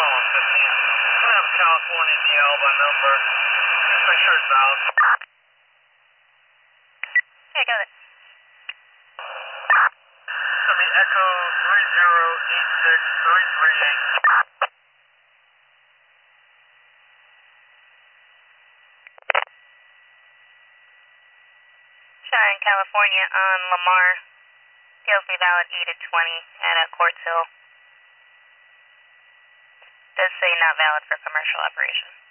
phone, 15. I have California in the Alba number. Just make sure it's valid. Yeah, got it. It's going to be Echo 3086338. Showing California on Lamar. PLC valid 8 at 20 at Quartz Hill. Does say not valid for commercial operation.